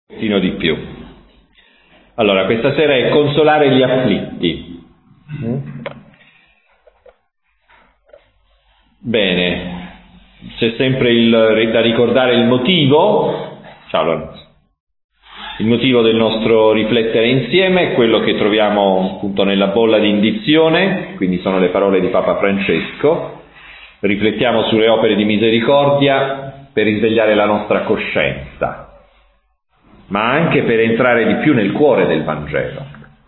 Di più. Allora, questa sera è consolare gli afflitti. Bene, c'è sempre da ricordare il motivo. Ciao Lorenzo. Il motivo del nostro riflettere insieme è quello che troviamo appunto nella bolla di indizione, quindi sono le parole di Papa Francesco. Riflettiamo sulle opere di misericordia per risvegliare la nostra coscienza, ma anche per entrare di più nel cuore del Vangelo.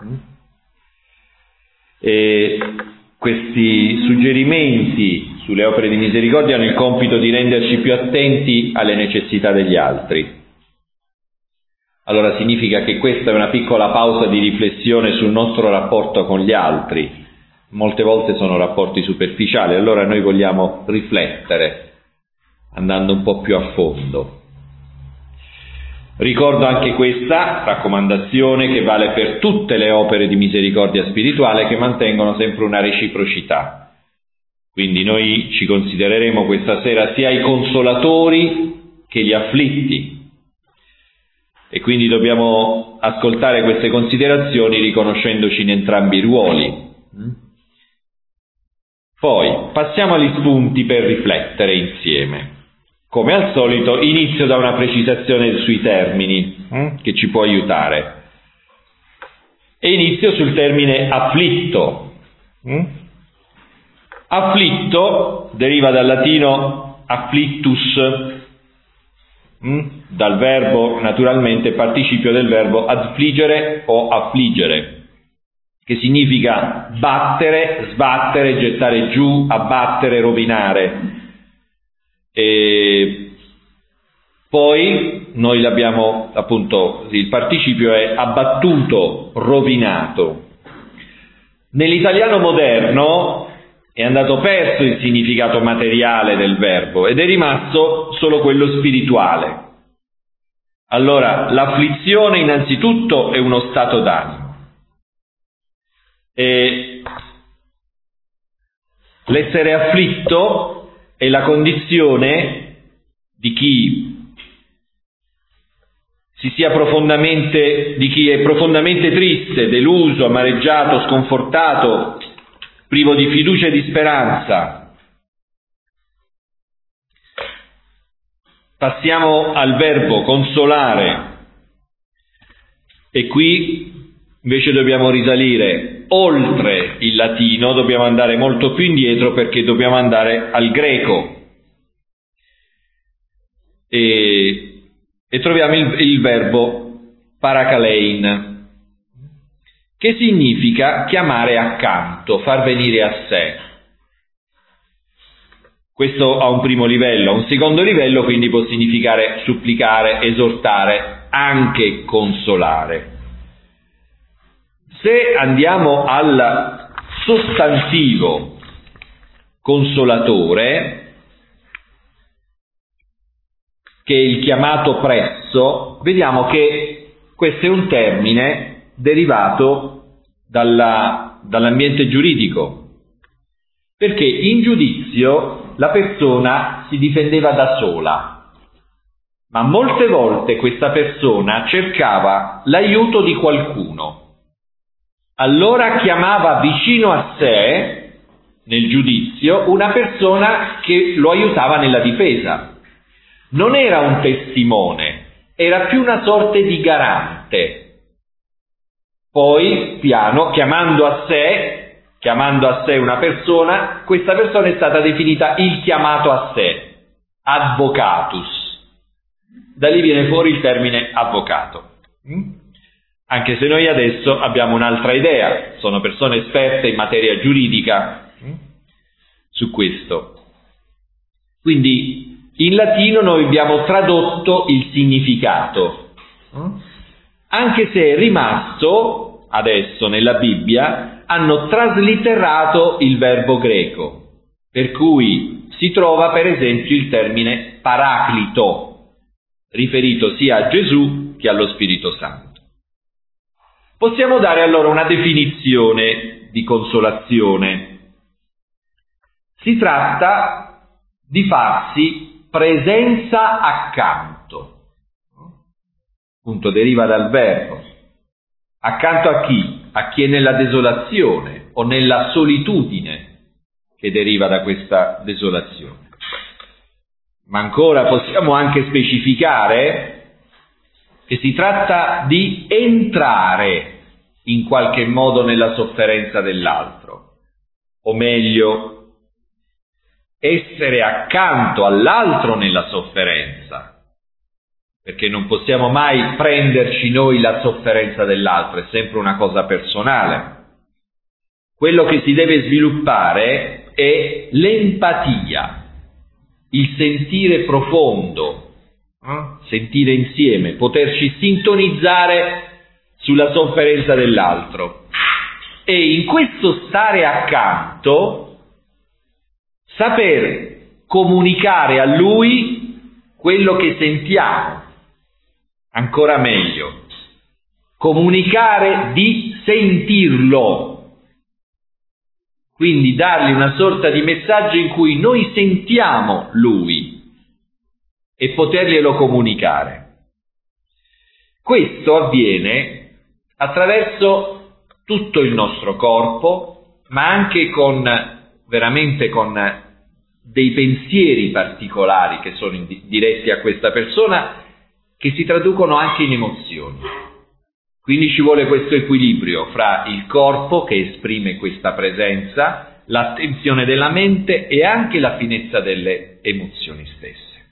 E questi suggerimenti sulle opere di misericordia hanno il compito di renderci più attenti alle necessità degli altri. Allora significa che questa è una piccola pausa di riflessione sul nostro rapporto con gli altri. Molte volte sono rapporti superficiali, allora noi vogliamo riflettere, andando un po' più a fondo. Ricordo anche questa raccomandazione che vale per tutte le opere di misericordia spirituale, che mantengono sempre una reciprocità. Quindi noi ci considereremo questa sera sia i consolatori che gli afflitti, e quindi dobbiamo ascoltare queste considerazioni riconoscendoci in entrambi i ruoli. Poi passiamo agli spunti per riflettere insieme. Come al solito inizio da una precisazione sui termini che ci può aiutare, e inizio sul termine afflitto. Afflitto deriva dal latino afflictus, dal verbo naturalmente participio del verbo affliggere o affliggere, che significa battere, sbattere, gettare giù, abbattere, rovinare. E poi noi l'abbiamo appunto, il participio è abbattuto, rovinato. Nell'italiano moderno è andato perso il significato materiale del verbo ed è rimasto solo quello spirituale. Allora, l'afflizione innanzitutto è uno stato d'animo. E l'essere afflitto è la condizione di chi di chi è profondamente triste, deluso, amareggiato, sconfortato, privo di fiducia e di speranza. Passiamo al verbo consolare, e qui invece dobbiamo risalire oltre il latino, dobbiamo andare molto più indietro, perché dobbiamo andare al greco e troviamo il verbo parakalein, che significa chiamare accanto, far venire a sé. Questo a un primo livello. A un secondo livello quindi può significare supplicare, esortare, anche consolare. Se andiamo al sostantivo consolatore, che è il chiamato presso, vediamo che questo è un termine derivato dall'ambiente giuridico, perché in giudizio la persona si difendeva da sola, ma molte volte questa persona cercava l'aiuto di qualcuno. Allora chiamava vicino a sé, nel giudizio, una persona che lo aiutava nella difesa. Non era un testimone, era più una sorta di garante. Poi, chiamando a sé una persona, questa persona è stata definita il chiamato a sé, advocatus. Da lì viene fuori il termine avvocato. Anche se noi adesso abbiamo un'altra idea, sono persone esperte in materia giuridica su questo. Quindi in latino noi abbiamo tradotto il significato, anche se è rimasto, adesso nella Bibbia, hanno traslitterato il verbo greco, per cui si trova per esempio il termine paraclito, riferito sia a Gesù che allo Spirito Santo. Possiamo dare allora una definizione di consolazione. Si tratta di farsi presenza accanto. appunto deriva dal verbo. Accanto a chi? A chi è nella desolazione o nella solitudine che deriva da questa desolazione. Ma ancora possiamo anche specificare che si tratta di entrare in qualche modo nella sofferenza dell'altro, o meglio, essere accanto all'altro nella sofferenza, perché non possiamo mai prenderci noi la sofferenza dell'altro, è sempre una cosa personale. Quello che si deve sviluppare è l'empatia, il sentire profondo, sentire insieme, poterci sintonizzare sulla sofferenza dell'altro. E in questo stare accanto, saper comunicare a lui quello che sentiamo. Ancora meglio, comunicare di sentirlo. Quindi dargli una sorta di messaggio in cui noi sentiamo lui e poterglielo comunicare. Questo avviene attraverso tutto il nostro corpo, ma anche veramente con dei pensieri particolari che sono diretti a questa persona, che si traducono anche in emozioni. Quindi ci vuole questo equilibrio fra il corpo che esprime questa presenza, l'attenzione della mente e anche la finezza delle emozioni stesse.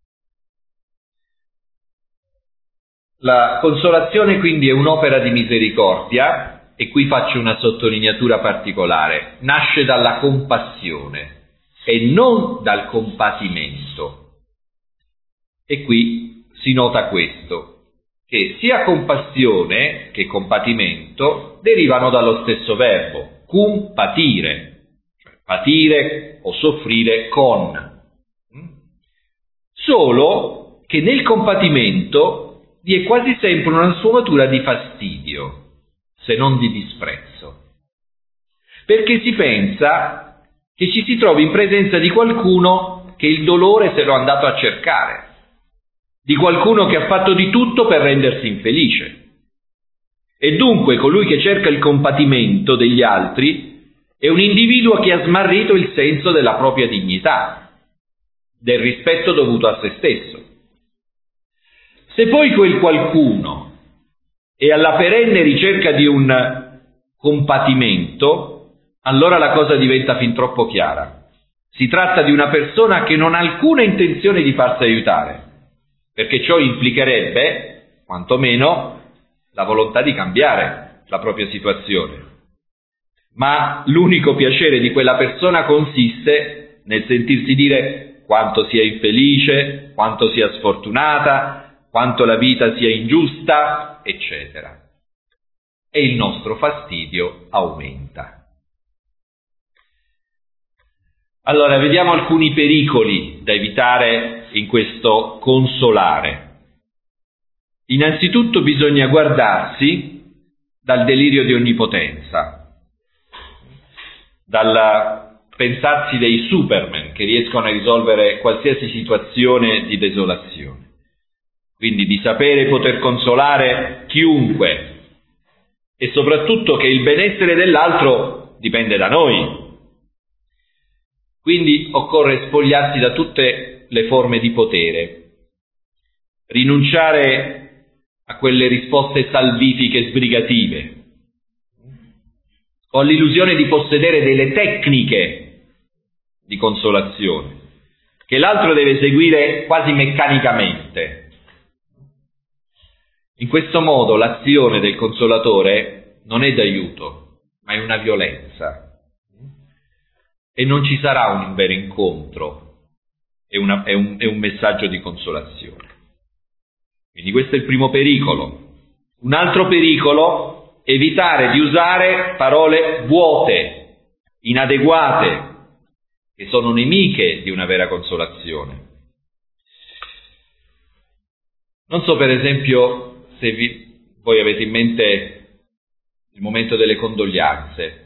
La consolazione quindi è un'opera di misericordia, e qui faccio una sottolineatura particolare: nasce dalla compassione e non dal compatimento. E qui si nota questo, che sia compassione che compatimento derivano dallo stesso verbo, cum patire, cioè patire o soffrire con. Solo che nel compatimento vi è quasi sempre una sfumatura di fastidio, se non di disprezzo, perché si pensa che ci si trovi in presenza di qualcuno che il dolore se l'è andato a cercare, di qualcuno che ha fatto di tutto per rendersi infelice. E dunque colui che cerca il compatimento degli altri è un individuo che ha smarrito il senso della propria dignità, del rispetto dovuto a se stesso. Se poi quel qualcuno è alla perenne ricerca di un compatimento, allora la cosa diventa fin troppo chiara. Si tratta di una persona che non ha alcuna intenzione di farsi aiutare, perché ciò implicherebbe, quantomeno, la volontà di cambiare la propria situazione. Ma l'unico piacere di quella persona consiste nel sentirsi dire quanto sia infelice, quanto sia sfortunata, quanto la vita sia ingiusta, eccetera. E il nostro fastidio aumenta. Allora, vediamo alcuni pericoli da evitare in questo consolare. Innanzitutto bisogna guardarsi dal delirio di onnipotenza, dal pensarsi dei Superman che riescono a risolvere qualsiasi situazione di desolazione. Quindi di sapere poter consolare chiunque, e soprattutto che il benessere dell'altro dipende da noi. Quindi occorre spogliarsi da tutte le forme di potere, rinunciare a quelle risposte salvifiche sbrigative, o all'illusione di possedere delle tecniche di consolazione, che l'altro deve seguire quasi meccanicamente. In questo modo l'azione del consolatore non è d'aiuto, ma è una violenza. E non ci sarà un vero incontro, è un messaggio di consolazione. Quindi questo è il primo pericolo. Un altro pericolo è evitare di usare parole vuote, inadeguate, che sono nemiche di una vera consolazione. Non so per esempio se voi avete in mente il momento delle condoglianze.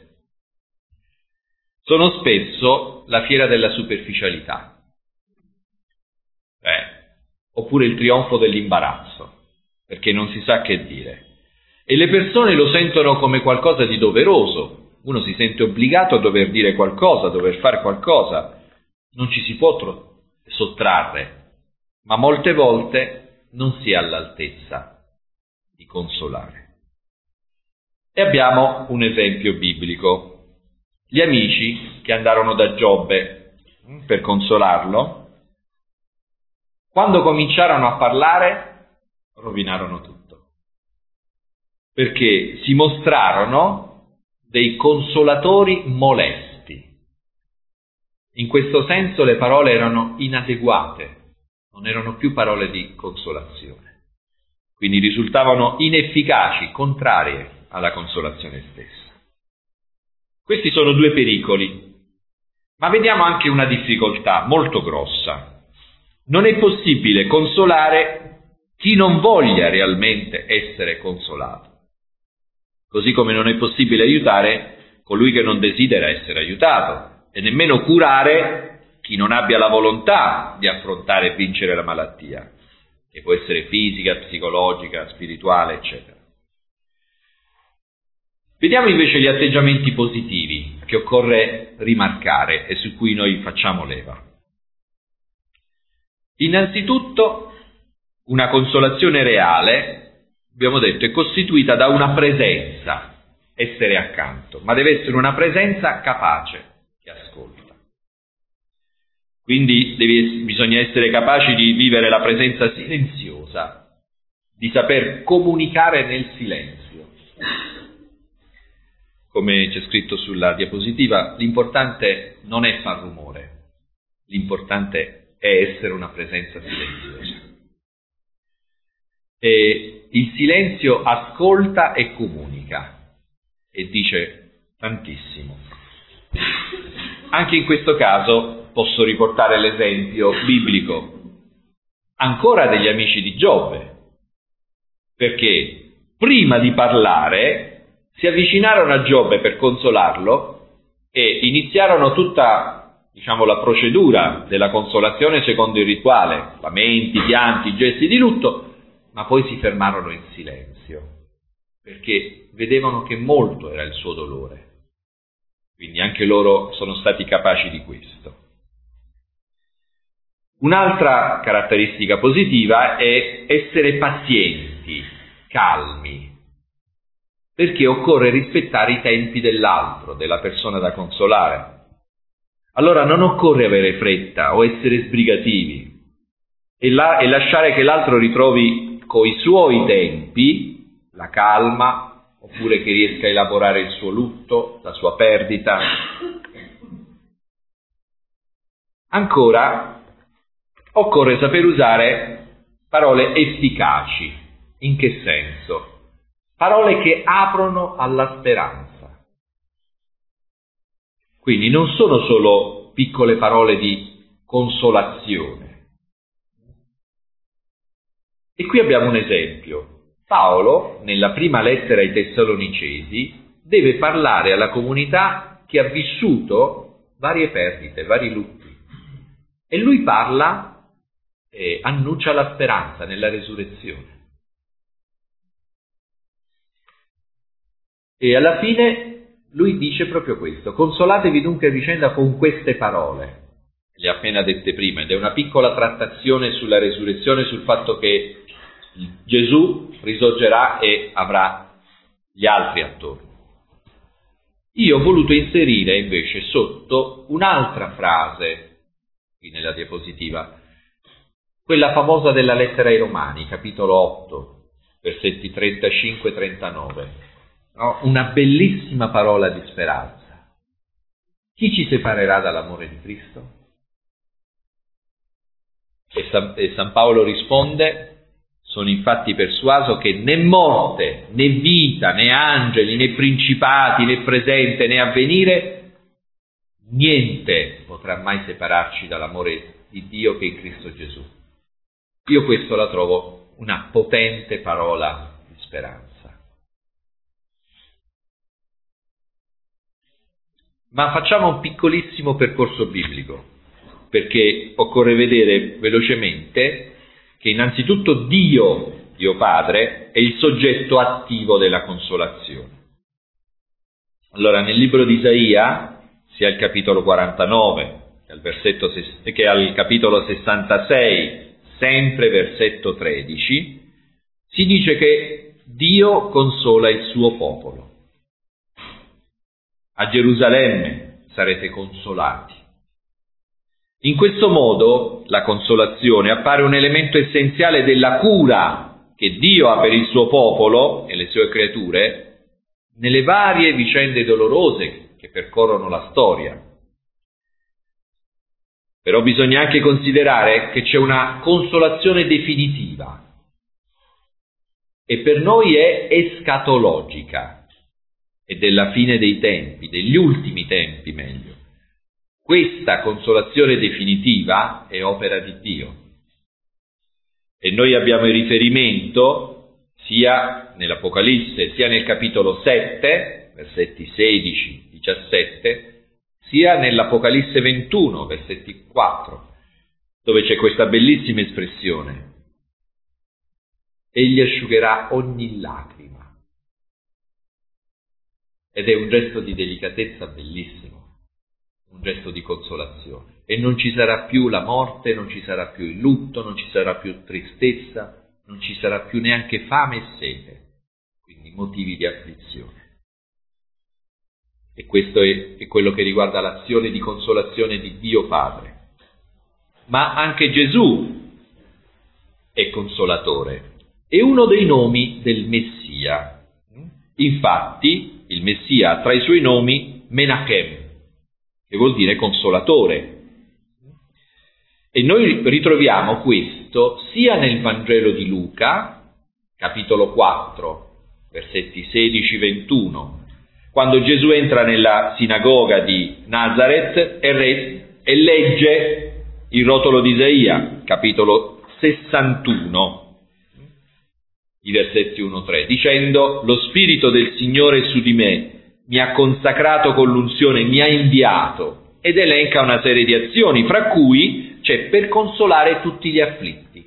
Sono spesso la fiera della superficialità, oppure il trionfo dell'imbarazzo. perché non si sa che dire. E le persone lo sentono come qualcosa di doveroso. Uno si sente obbligato a dover dire qualcosa, a dover fare qualcosa. Non ci si può sottrarre, ma molte volte non si è all'altezza di consolare. E abbiamo un esempio biblico. Gli amici che andarono da Giobbe per consolarlo, quando cominciarono a parlare, rovinarono tutto. Perché si mostrarono dei consolatori molesti. In questo senso le parole erano inadeguate, non erano più parole di consolazione. Quindi risultavano inefficaci, contrarie alla consolazione stessa. Questi sono due pericoli, ma vediamo anche una difficoltà molto grossa. Non è possibile consolare chi non voglia realmente essere consolato, così come non è possibile aiutare colui che non desidera essere aiutato e nemmeno curare chi non abbia la volontà di affrontare e vincere la malattia, che può essere fisica, psicologica, spirituale, eccetera. Vediamo invece gli atteggiamenti positivi che occorre rimarcare e su cui noi facciamo leva. Innanzitutto, una consolazione reale, abbiamo detto, è costituita da una presenza, essere accanto, ma deve essere una presenza capace, che ascolta. Quindi bisogna essere capaci di vivere la presenza silenziosa, di saper comunicare nel silenzio. Come c'è scritto sulla diapositiva, l'importante non è far rumore, l'importante è essere una presenza silenziosa. E il silenzio ascolta e comunica e dice tantissimo. Anche in questo caso posso riportare l'esempio biblico ancora degli amici di Giobbe, perché prima di parlare si avvicinarono a Giobbe per consolarlo e iniziarono tutta, la procedura della consolazione secondo il rituale, lamenti, pianti, gesti di lutto, ma poi si fermarono in silenzio, perché vedevano che molto era il suo dolore. Quindi anche loro sono stati capaci di questo. Un'altra caratteristica positiva è essere pazienti, calmi, perché occorre rispettare i tempi dell'altro, della persona da consolare. Allora non occorre avere fretta o essere sbrigativi e lasciare che l'altro ritrovi coi suoi tempi la calma, oppure che riesca a elaborare il suo lutto, la sua perdita. Ancora, occorre saper usare parole efficaci. In che senso? Parole che aprono alla speranza. Quindi non sono solo piccole parole di consolazione. E qui abbiamo un esempio. Paolo, nella prima lettera ai Tessalonicesi, deve parlare alla comunità che ha vissuto varie perdite, vari lutti. E lui parla e annuncia la speranza nella resurrezione. E alla fine lui dice proprio questo: consolatevi dunque a vicenda con queste parole. Le ha appena dette prima, ed è una piccola trattazione sulla resurrezione, sul fatto che Gesù risorgerà e avrà gli altri attorno. Io ho voluto inserire invece sotto un'altra frase, qui nella diapositiva, quella famosa della lettera ai Romani, capitolo 8, versetti 35-39. No? Una bellissima parola di speranza. Chi ci separerà dall'amore di Cristo? E San Paolo risponde: sono infatti persuaso che né morte, né vita, né angeli, né principati, né presente, né avvenire, niente potrà mai separarci dall'amore di Dio che è in Cristo Gesù. Io questo la trovo una potente parola di speranza. Ma facciamo un piccolissimo percorso biblico, perché occorre vedere velocemente che innanzitutto Dio Dio Padre, è il soggetto attivo della consolazione. Allora, nel libro di Isaia, sia al capitolo 49 che al capitolo 66, sempre versetto 13, si dice che Dio consola il suo popolo. A Gerusalemme sarete consolati. In questo modo la consolazione appare un elemento essenziale della cura che Dio ha per il suo popolo e le sue creature nelle varie vicende dolorose che percorrono la storia. Però bisogna anche considerare che c'è una consolazione definitiva e per noi è escatologica, è della fine dei tempi, degli ultimi tempi meglio. Questa consolazione definitiva è opera di Dio e noi abbiamo il riferimento sia nell'Apocalisse sia nel capitolo 7, versetti 16-17, sia nell'Apocalisse 21, versetti 4, dove c'è questa bellissima espressione: egli asciugherà ogni lacrima. Ed è un gesto di delicatezza bellissimo, un gesto di consolazione. E non ci sarà più la morte, non ci sarà più il lutto, non ci sarà più tristezza, non ci sarà più neanche fame e sete, quindi motivi di afflizione. E questo è quello che riguarda l'azione di consolazione di Dio Padre. Ma anche Gesù è consolatore, è uno dei nomi del Messia. Infatti il Messia ha tra i suoi nomi Menachem, che vuol dire consolatore. E noi ritroviamo questo sia nel Vangelo di Luca, capitolo 4, versetti 16-21, quando Gesù entra nella sinagoga di Nazareth e legge il rotolo di Isaia, capitolo 61, i versetti 1-3, dicendo: lo Spirito del Signore è su di me, mi ha consacrato con l'unzione, mi ha inviato, ed elenca una serie di azioni, fra cui c'è per consolare tutti gli afflitti,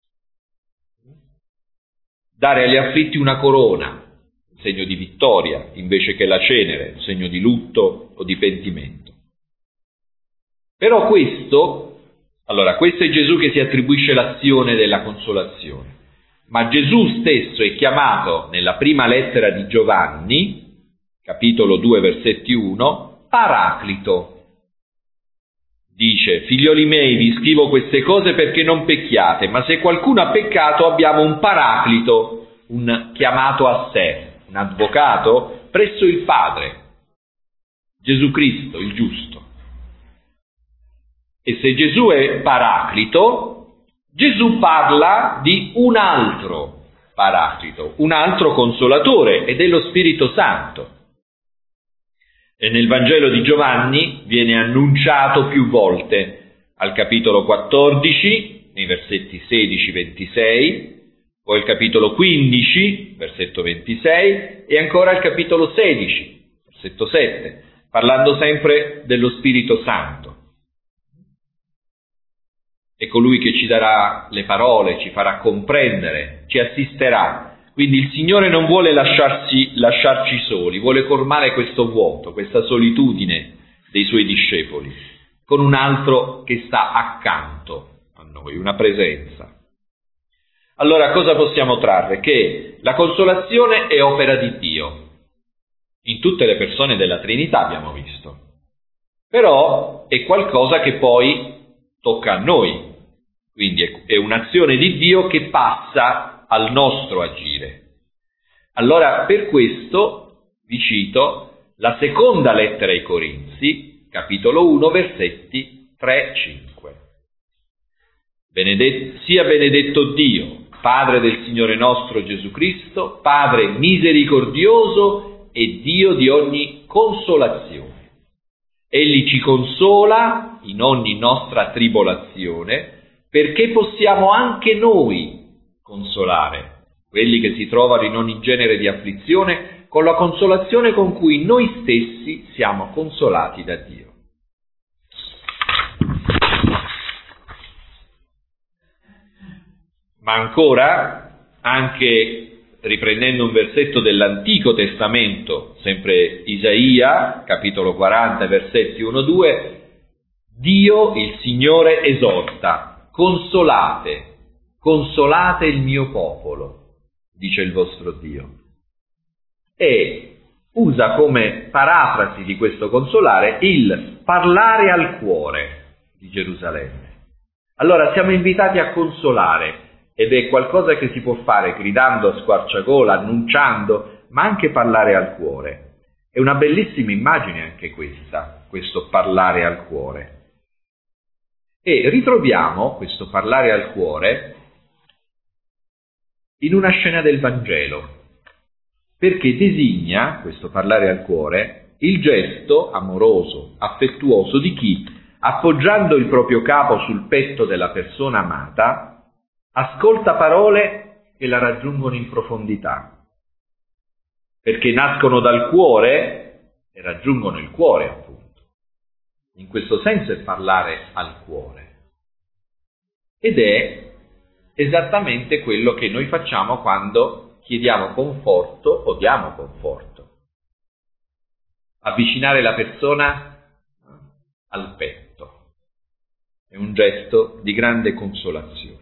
dare agli afflitti una corona, un segno di vittoria, invece che la cenere, un segno di lutto o di pentimento. Però questo è Gesù che si attribuisce l'azione della consolazione, ma Gesù stesso è chiamato nella prima lettera di Giovanni, capitolo 2, versetti 1, Paraclito. Dice: figlioli miei, vi scrivo queste cose perché non pecchiate, ma se qualcuno ha peccato abbiamo un Paraclito, un chiamato a sé, un avvocato presso il Padre, Gesù Cristo, il giusto. E se Gesù è Paraclito, Gesù parla di un altro Paraclito, un altro consolatore, ed è lo Spirito Santo. E nel Vangelo di Giovanni viene annunciato più volte, al capitolo 14, nei versetti 16-26, poi il capitolo 15, versetto 26, e ancora il capitolo 16, versetto 7, parlando sempre dello Spirito Santo. È colui che ci darà le parole, ci farà comprendere, ci assisterà. Quindi il Signore non vuole lasciarci soli, vuole colmare questo vuoto, questa solitudine dei Suoi discepoli, con un altro che sta accanto a noi, una presenza. Allora cosa possiamo trarre? Che la consolazione è opera di Dio, in tutte le persone della Trinità abbiamo visto, però è qualcosa che poi tocca a noi, quindi è un'azione di Dio che passa al nostro agire. Allora, per questo vi cito la seconda lettera ai Corinzi, capitolo 1, versetti 3-5. Sia benedetto Dio, Padre del Signore nostro Gesù Cristo, Padre misericordioso e Dio di ogni consolazione. Egli ci consola in ogni nostra tribolazione, perché possiamo anche noi consolare quelli che si trovano in ogni genere di afflizione con la consolazione con cui noi stessi siamo consolati da Dio. Ma ancora anche riprendendo un versetto dell'Antico Testamento, sempre Isaia, capitolo 40, versetti 1-2, Dio, il Signore, esorta: consolate, consolate il mio popolo, dice il vostro Dio. E usa come parafrasi di questo consolare il parlare al cuore di Gerusalemme. Allora siamo invitati a consolare, ed è qualcosa che si può fare gridando a squarciagola, annunciando, ma anche parlare al cuore. È una bellissima immagine anche questa, questo parlare al cuore. E ritroviamo questo parlare al cuore in una scena del Vangelo, perché designa, questo parlare al cuore, il gesto amoroso, affettuoso di chi, appoggiando il proprio capo sul petto della persona amata, ascolta parole che la raggiungono in profondità, perché nascono dal cuore e raggiungono il cuore, appunto. In questo senso è parlare al cuore. Ed è esattamente quello che noi facciamo quando chiediamo conforto o diamo conforto. Avvicinare la persona al petto è un gesto di grande consolazione.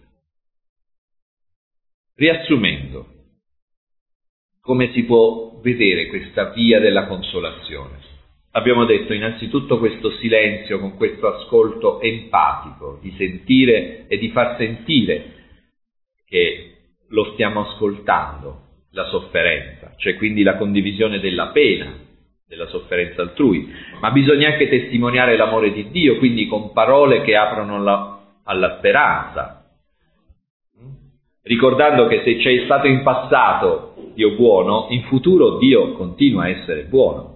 Riassumendo, come si può vedere questa via della consolazione? Abbiamo detto innanzitutto questo silenzio con questo ascolto empatico, di sentire e di far sentire che lo stiamo ascoltando, la sofferenza, cioè quindi la condivisione della pena, della sofferenza altrui, ma bisogna anche testimoniare l'amore di Dio, quindi con parole che aprono alla speranza, ricordando che se c'è stato in passato Dio buono, in futuro Dio continua a essere buono.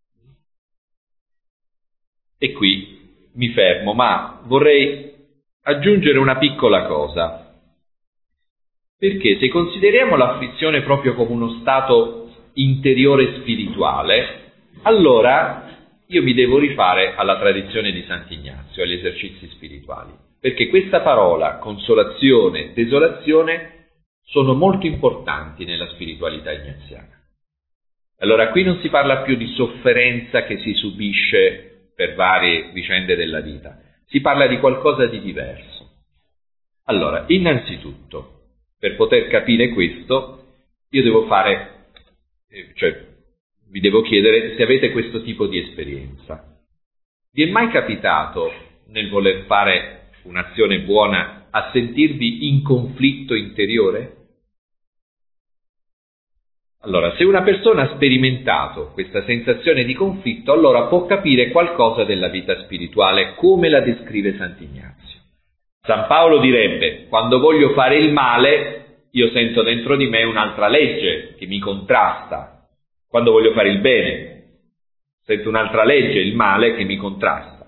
E qui mi fermo, ma vorrei aggiungere una piccola cosa, perché se consideriamo l'afflizione proprio come uno stato interiore spirituale, allora io mi devo rifare alla tradizione di Sant'Ignazio, agli esercizi spirituali, perché questa parola, consolazione, desolazione, sono molto importanti nella spiritualità ignaziana. Allora qui non si parla più di sofferenza che si subisce per varie vicende della vita, si parla di qualcosa di diverso. Allora, innanzitutto, per poter capire questo, io devo vi devo chiedere se avete questo tipo di esperienza. Vi è mai capitato, nel voler fare un'azione buona, a sentirvi in conflitto interiore? Allora, se una persona ha sperimentato questa sensazione di conflitto, allora può capire qualcosa della vita spirituale, come la descrive Sant'Ignazio. San Paolo direbbe: quando voglio fare il male, io sento dentro di me un'altra legge che mi contrasta. Quando voglio fare il bene, sento un'altra legge, il male, che mi contrasta.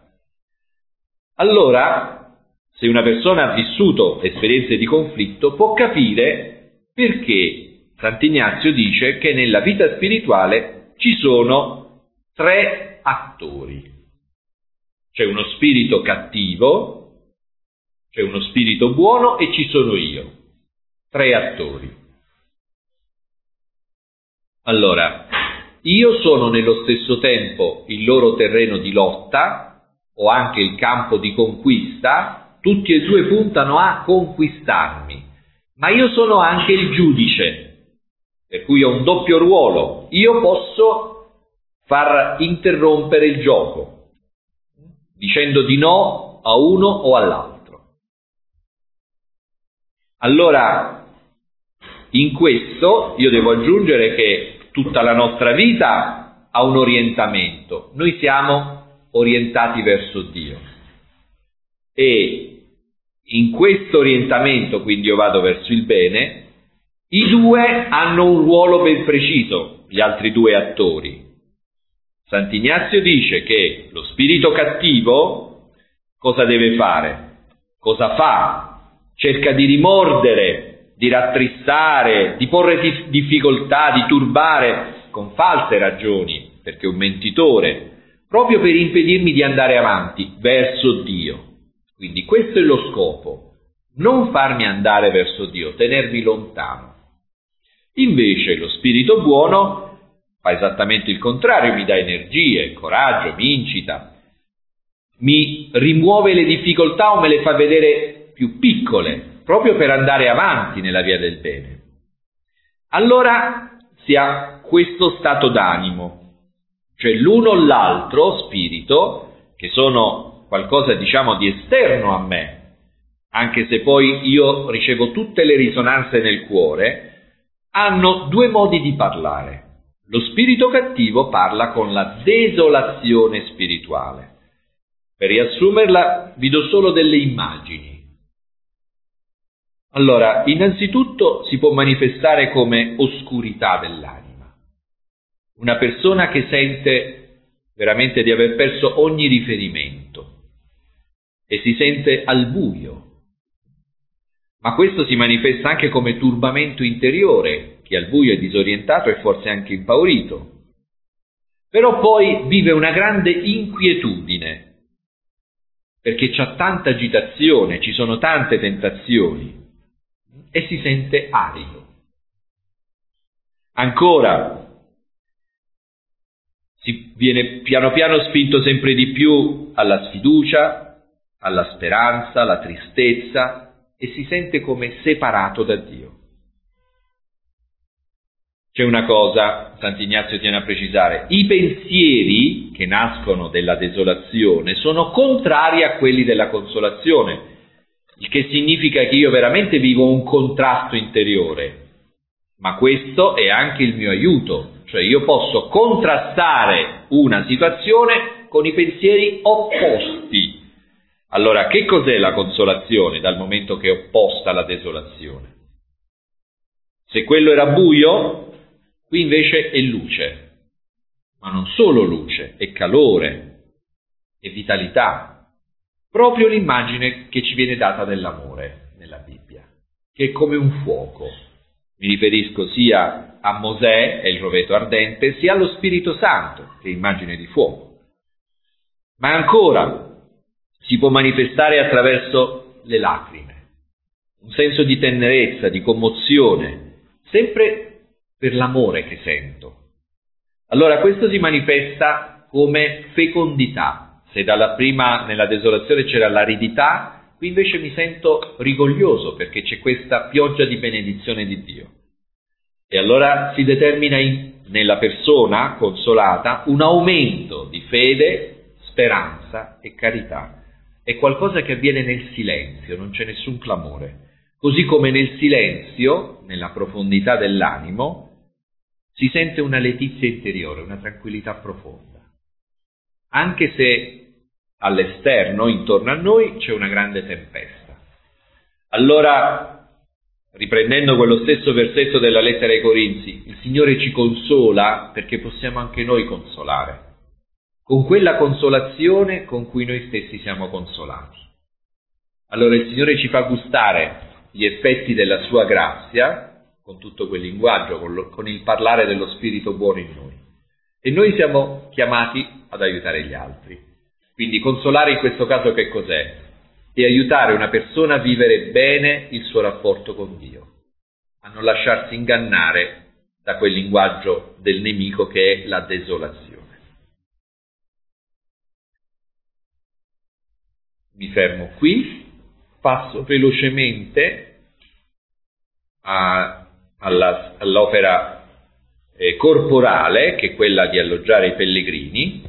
Allora, se una persona ha vissuto esperienze di conflitto, può capire perché Sant'Ignazio dice che nella vita spirituale ci sono 3 attori. C'è uno spirito cattivo, c'è uno spirito buono e ci sono io. 3 attori. Allora, io sono nello stesso tempo il loro terreno di lotta o anche il campo di conquista, tutti e 2 puntano a conquistarmi, ma io sono anche il giudice, per cui ho un doppio ruolo. Io posso far interrompere il gioco, dicendo di no a uno o all'altro. Allora, in questo io devo aggiungere che tutta la nostra vita ha un orientamento. Noi siamo orientati verso Dio. E in questo orientamento, quindi io vado verso il bene, i 2 hanno un ruolo ben preciso, gli altri 2 attori. Sant'Ignazio dice che lo spirito cattivo cosa deve fare? Cosa fa? Cerca di rimordere, di rattristare, di porre difficoltà, di turbare con false ragioni, perché è un mentitore, proprio per impedirmi di andare avanti verso Dio. Quindi questo è lo scopo, non farmi andare verso Dio, tenermi lontano. Invece lo spirito buono fa esattamente il contrario, mi dà energie, coraggio, mi incita, mi rimuove le difficoltà o me le fa vedere più piccole, proprio per andare avanti nella via del bene. Allora si ha questo stato d'animo, cioè l'uno o l'altro spirito, che sono qualcosa diciamo di esterno a me, anche se poi io ricevo tutte le risonanze nel cuore, hanno due modi di parlare. Lo spirito cattivo parla con la desolazione spirituale. Per riassumerla, vi do solo delle immagini. Allora, innanzitutto si può manifestare come oscurità dell'anima. Una persona che sente veramente di aver perso ogni riferimento e si sente al buio. Ma questo si manifesta anche come turbamento interiore. Chi al buio è disorientato e forse anche impaurito. Però poi vive una grande inquietudine, perché c'ha tanta agitazione, ci sono tante tentazioni, e si sente arido. Ancora, si viene piano piano spinto sempre di più alla sfiducia, alla speranza, alla tristezza, e si sente come separato da Dio. C'è una cosa, Sant'Ignazio tiene a precisare: i pensieri che nascono della desolazione sono contrari a quelli della consolazione, il che significa che io veramente vivo un contrasto interiore, ma questo è anche il mio aiuto, cioè io posso contrastare una situazione con i pensieri opposti. Allora, che cos'è la consolazione dal momento che è opposta alla desolazione? Se quello era buio, qui invece è luce, ma non solo luce, è calore, è vitalità, proprio l'immagine che ci viene data dell'amore nella Bibbia, che è come un fuoco. Mi riferisco sia a Mosè e il roveto ardente, sia allo Spirito Santo, che è immagine di fuoco. Ma ancora si può manifestare attraverso le lacrime, un senso di tenerezza, di commozione, sempre per l'amore che sento. Allora questo si manifesta come fecondità. Se dalla prima nella desolazione c'era l'aridità, qui invece mi sento rigoglioso perché c'è questa pioggia di benedizione di Dio. E allora si determina nella persona consolata un aumento di fede, speranza e carità. È qualcosa che avviene nel silenzio, non c'è nessun clamore. Così come nel silenzio, nella profondità dell'animo, si sente una letizia interiore, una tranquillità profonda. Anche se all'esterno, intorno a noi, c'è una grande tempesta. Allora, riprendendo quello stesso versetto della lettera ai Corinzi, il Signore ci consola perché possiamo anche noi consolare, con quella consolazione con cui noi stessi siamo consolati. Allora il Signore ci fa gustare gli effetti della sua grazia, con tutto quel linguaggio, con il parlare dello Spirito buono in noi. E noi siamo chiamati ad aiutare gli altri. Quindi consolare in questo caso che cos'è? È aiutare una persona a vivere bene il suo rapporto con Dio, a non lasciarsi ingannare da quel linguaggio del nemico che è la desolazione. Mi fermo qui, passo velocemente all'opera corporale, che è quella di alloggiare i pellegrini.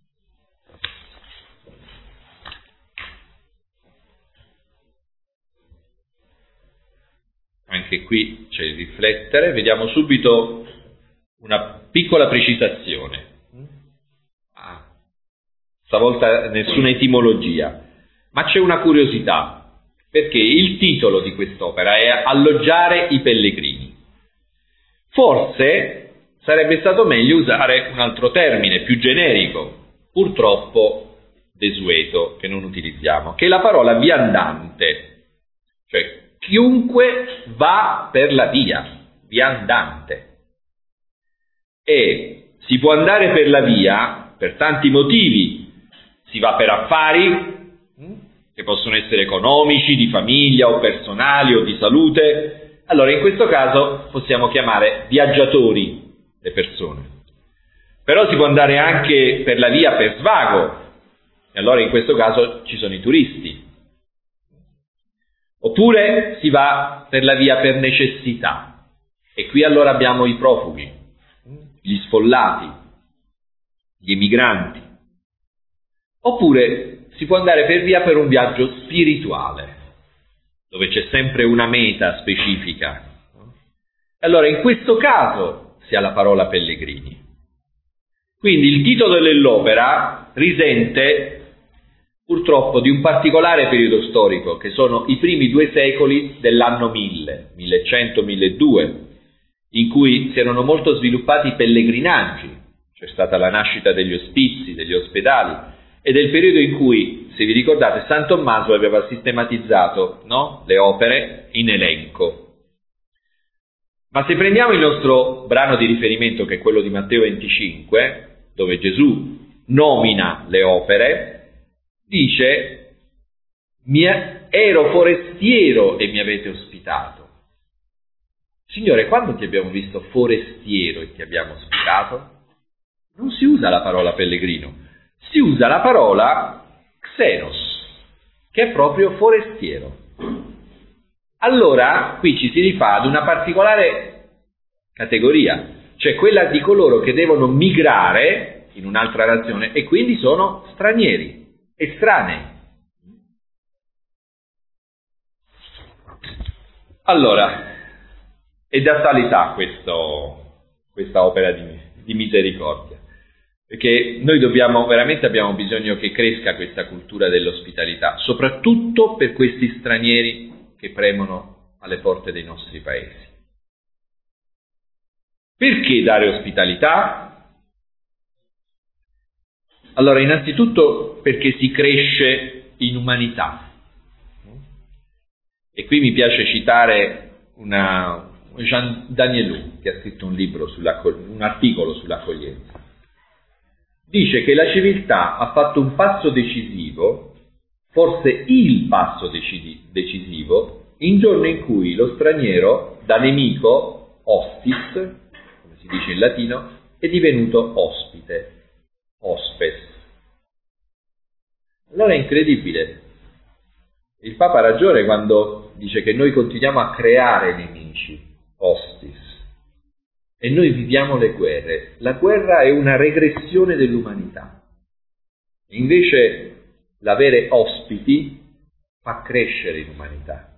Anche qui c'è il riflettere. Vediamo subito una piccola precisazione. Stavolta nessuna etimologia, ma c'è una curiosità, perché il titolo di quest'opera è Alloggiare i pellegrini. Forse sarebbe stato meglio usare un altro termine più generico, purtroppo desueto, che non utilizziamo, che è la parola viandante, cioè chiunque va per la via, viandante. E si può andare per la via per tanti motivi. Si va per affari, che possono essere economici, di famiglia o personali o di salute, allora in questo caso possiamo chiamare viaggiatori le persone. Però si può andare anche per la via per svago, e allora in questo caso ci sono i turisti. Oppure si va per la via per necessità, e qui allora abbiamo i profughi, gli sfollati, gli emigranti. Oppure si può andare per via per un viaggio spirituale, dove c'è sempre una meta specifica. Allora in questo caso si ha la parola pellegrini. Quindi il titolo dell'opera risente purtroppo di un particolare periodo storico, che sono i primi 2 secoli dell'anno 1000, 1100-1200, in cui si erano molto sviluppati i pellegrinaggi, c'è stata la nascita degli ospizi, degli ospedali, ed è il periodo in cui, se vi ricordate, San Tommaso aveva sistematizzato, no, le opere in elenco. Ma se prendiamo il nostro brano di riferimento, che è quello di Matteo 25, dove Gesù nomina le opere, dice: ero forestiero e mi avete ospitato. Signore, quando ti abbiamo visto forestiero e ti abbiamo ospitato? Non si usa la parola pellegrino, si usa la parola xenos, che è proprio forestiero. Allora qui ci si rifà ad una particolare categoria, cioè quella di coloro che devono migrare in un'altra nazione e quindi sono stranieri, estranei. Allora, è da talità questa opera di misericordia, perché noi abbiamo bisogno che cresca questa cultura dell'ospitalità, soprattutto per questi stranieri che premono alle porte dei nostri paesi. Perché dare ospitalità? Allora, innanzitutto perché si cresce in umanità. E qui mi piace citare Jean Danielou, che ha scritto un articolo sull'accoglienza. Dice che la civiltà ha fatto un passo decisivo, forse il passo decisivo, in giorno in cui lo straniero, da nemico, hostis, come si dice in latino, è divenuto ospite, hospes. Allora è incredibile. Il Papa ha ragione quando dice che noi continuiamo a creare nemici, hostis, e noi viviamo le guerre. La guerra è una regressione dell'umanità. Invece l'avere ospiti fa crescere l'umanità.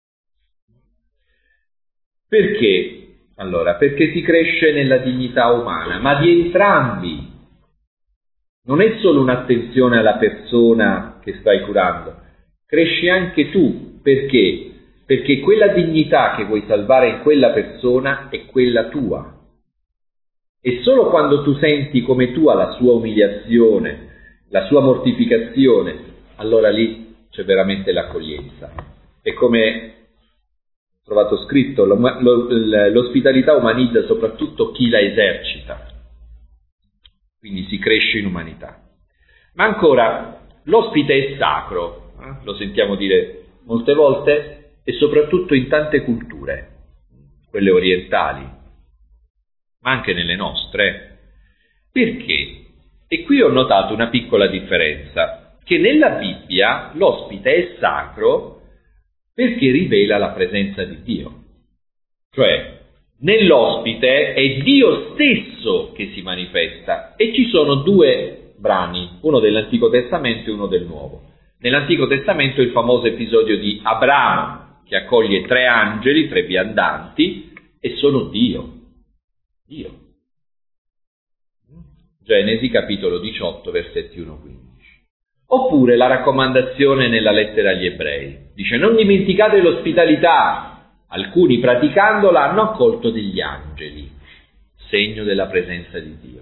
Perché? Allora, perché si cresce nella dignità umana, ma di entrambi. Non è solo un'attenzione alla persona che stai curando, cresci anche tu. Perché? Perché quella dignità che vuoi salvare in quella persona è quella tua. E solo quando tu senti come tua la sua umiliazione, la sua mortificazione, allora lì c'è veramente l'accoglienza. È come ho trovato scritto, l'ospitalità umanizza soprattutto chi la esercita. Quindi si cresce in umanità. Ma ancora, l'ospite è sacro, lo sentiamo dire molte volte, e soprattutto in tante culture, quelle orientali, ma anche nelle nostre. Perché? E qui ho notato una piccola differenza, che nella Bibbia l'ospite è sacro perché rivela la presenza di Dio. Cioè, nell'ospite è Dio stesso che si manifesta, e ci sono 2 brani, uno dell'Antico Testamento e uno del Nuovo. Nell'Antico Testamento il famoso episodio di Abramo, che accoglie 3 angeli, 3 viandanti, e sono Dio. Genesi capitolo 18, versetti 1-15. Oppure la raccomandazione nella lettera agli Ebrei. Dice: non dimenticate l'ospitalità. Alcuni praticandola hanno accolto degli angeli, segno della presenza di Dio.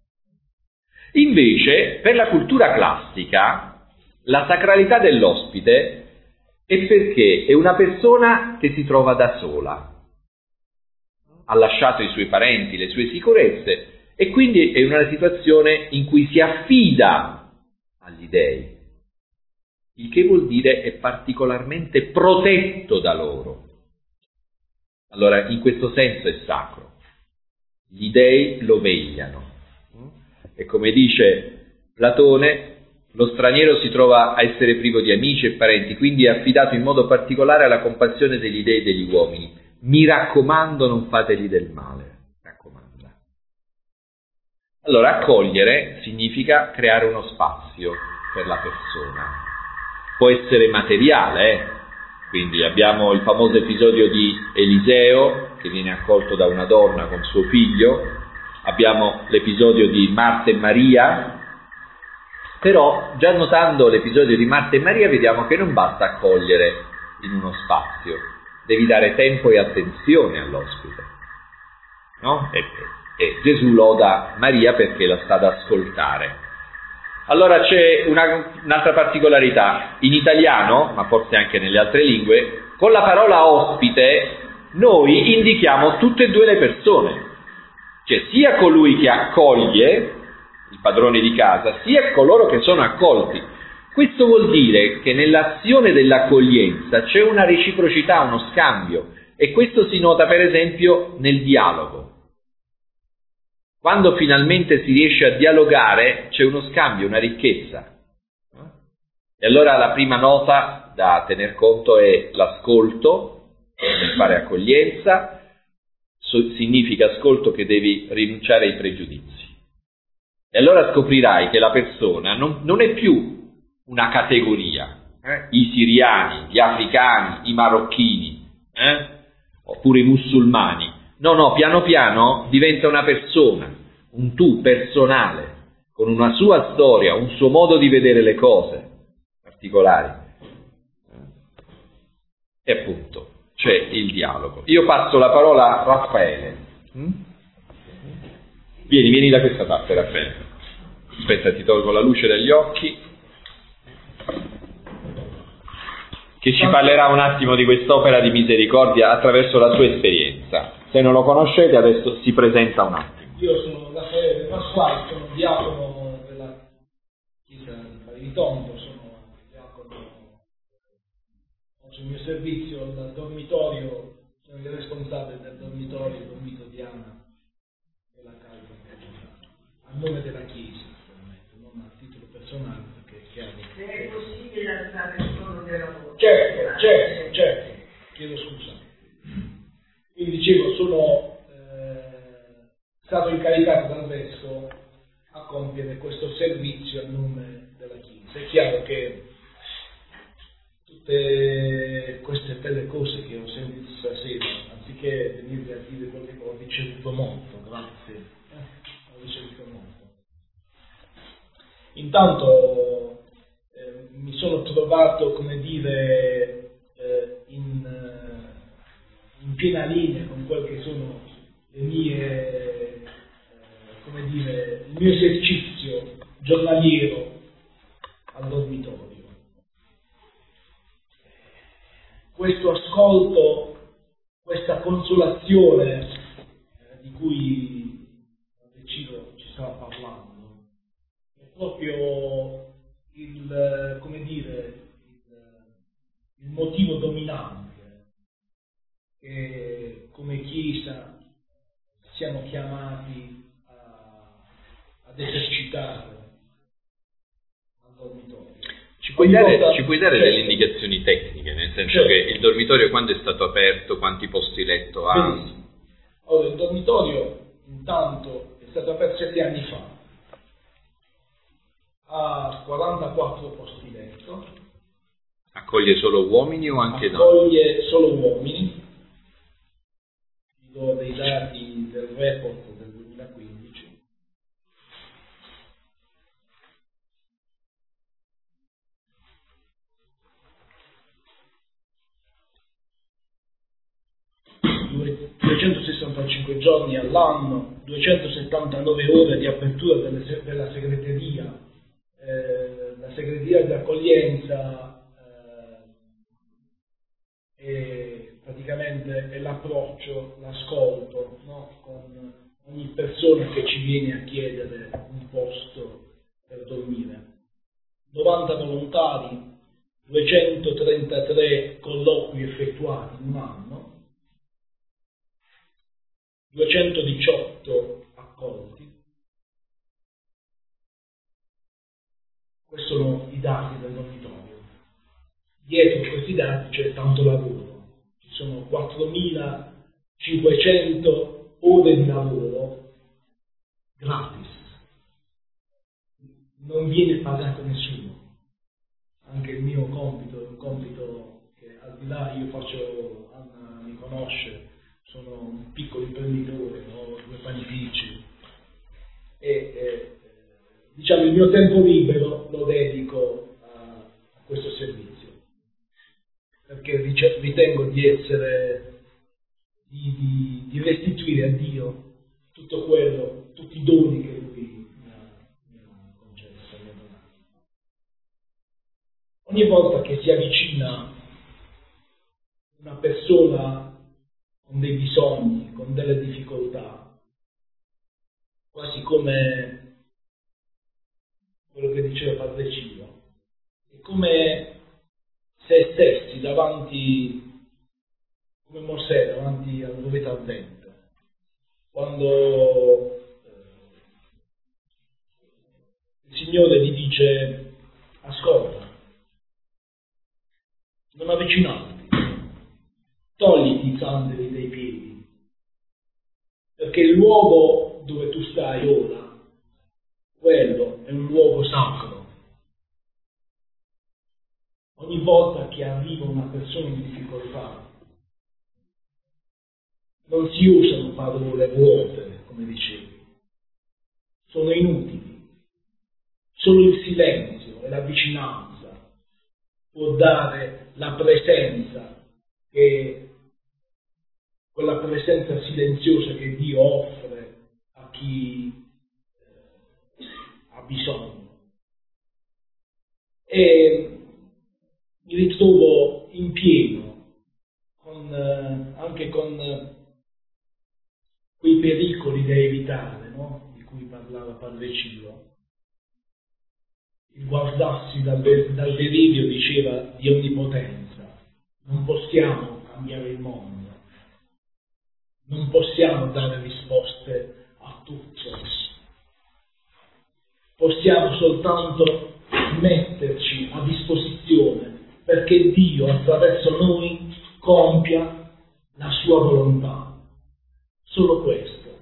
Invece, per la cultura classica, la sacralità dell'ospite è perché è una persona che si trova da sola, ha lasciato i suoi parenti, le sue sicurezze, e quindi è una situazione in cui si affida agli dèi, il che vuol dire è particolarmente protetto da loro. Allora, in questo senso è sacro. Gli dei lo vegliano. E come dice Platone, lo straniero si trova a essere privo di amici e parenti, quindi è affidato in modo particolare alla compassione degli dei e degli uomini. Mi raccomando, non fategli del male. Raccomanda. Allora, accogliere significa creare uno spazio per la persona. Può essere materiale, Quindi abbiamo il famoso episodio di Eliseo, che viene accolto da una donna con suo figlio, abbiamo l'episodio di Marta e Maria, però già notando l'episodio di Marta e Maria vediamo che non basta accogliere in uno spazio, devi dare tempo e attenzione all'ospite, no? E Gesù loda Maria perché la sta ad ascoltare. Allora c'è un'altra particolarità, in italiano, ma forse anche nelle altre lingue, con la parola ospite noi indichiamo tutte e due le persone, cioè sia colui che accoglie, il padrone di casa, sia coloro che sono accolti. Questo vuol dire che nell'azione dell'accoglienza c'è una reciprocità, uno scambio, e questo si nota per esempio nel dialogo. Quando finalmente si riesce a dialogare c'è uno scambio, una ricchezza. E allora la prima nota da tener conto è l'ascolto, nel fare accoglienza, significa ascolto che devi rinunciare ai pregiudizi. E allora scoprirai che la persona non è più una categoria, i siriani, gli africani, i marocchini, oppure i musulmani. No, piano piano diventa una persona, un tu personale, con una sua storia, un suo modo di vedere le cose particolari. E appunto c'è il dialogo. Io passo la parola a Raffaele. Vieni da questa parte, Raffaele. Aspetta, ti tolgo la luce dagli occhi. Che ci parlerà un attimo di quest'opera di misericordia attraverso la sua esperienza. Se non lo conoscete, adesso si presenta un attimo. Io sono Raffaele Pasquale, sono diacono della chiesa di Bari di Tondo, sono diacono, faccio il mio servizio al dormitorio, sono il responsabile del dormitorio Dormito Diana della carica a nome della chiesa, non a titolo personale, perché è chiaro. Se è possibile alzare il tono della voce. Certo, chiedo scusa. Quindi dicevo, sono stato incaricato dal Vescovo a compiere questo servizio a nome della Chiesa. È chiaro che tutte queste belle cose che ho sentito stasera, anziché venirvi a dire quello che ho ricevuto molto, grazie, ho ricevuto molto. Intanto mi sono trovato, come dire, in piena linea con quelle che sono le mie, come dire, il mio esercizio giornaliero al dormitorio. Questo ascolto, questa consolazione di cui Ciro ci stava parlando, è proprio il, come dire, il motivo dominante che come Chiesa siamo chiamati ad esercitare al dormitorio. Ci puoi dare delle indicazioni tecniche, nel senso che il dormitorio quando è stato aperto, quanti posti letto ha? Benissimo. Allora, il dormitorio intanto è stato aperto 7 anni fa, ha 44 posti letto. Accoglie solo uomini o anche donne? Accoglie solo uomini. Vi do dei dati del report del 2015. ...265 giorni all'anno, 279 ore di apertura della segreteria, la segreteria di accoglienza e praticamente è l'approccio, l'ascolto, no? Con ogni persona che ci viene a chiedere un posto per dormire. 90 volontari, 233 colloqui effettuati in un anno, 218 accolti. Questi sono i dati del dormitorio. Dietro questi dati c'è tanto lavoro. Ci sono 4.500 ore di lavoro gratis. Non viene pagato nessuno. Anche il mio compito è un compito che al di là io faccio, Anna mi conosce, sono un piccolo imprenditore, ho 2 panifici e diciamo il mio tempo libero lo dedico a questo servizio, perché ritengo di essere, di restituire a Dio tutto quello, tutti i doni che Lui mi ha concesso, mi ha donato. Ogni volta che si avvicina una persona con dei bisogni, con delle difficoltà, quasi come quello che diceva Padre Ciro, è come se stessi davanti, come Mosè davanti al roveto ardente, quando il Signore gli dice: ascolta, non avvicinarti, togliti i sandali dai piedi, perché il luogo dove tu stai ora, quello è un luogo sacro. Ogni volta che arriva una persona in difficoltà, non si usano parole vuote, come dicevi, sono inutili. Solo il silenzio e la vicinanza può dare la presenza, quella presenza silenziosa che Dio offre a chi ha bisogno. E mi ritrovo in pieno anche con quei pericoli da evitare, no? Di cui parlava Padre Ciro. Il guardarsi dal delirio, diceva, di onnipotenza. Non possiamo cambiare il mondo, non possiamo dare risposte a tutto, possiamo soltanto metterci a disposizione perché Dio attraverso noi compia la sua volontà. Solo questo,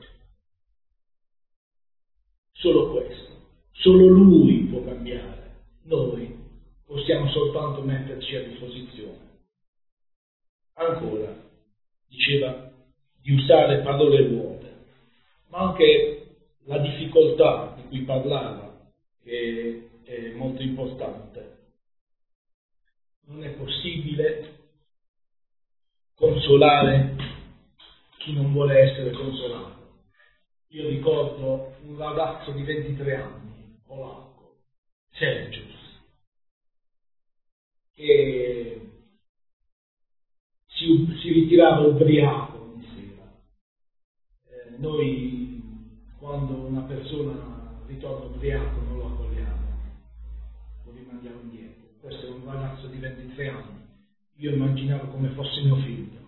solo Lui può cambiare, noi possiamo soltanto metterci a disposizione. Ancora, diceva di usare parole vuote, ma anche la difficoltà di cui parlava, che è molto importante. Non è possibile consolare chi non vuole essere consolato. Io ricordo un ragazzo di 23 anni, polacco, Sergius, che si ritirava ubriaco ogni sera. Noi, quando una persona ritorna ubriaco, non lo accogliamo, lo rimandiamo indietro. Questo è un ragazzo di 23 anni. Io immaginavo come fosse mio figlio.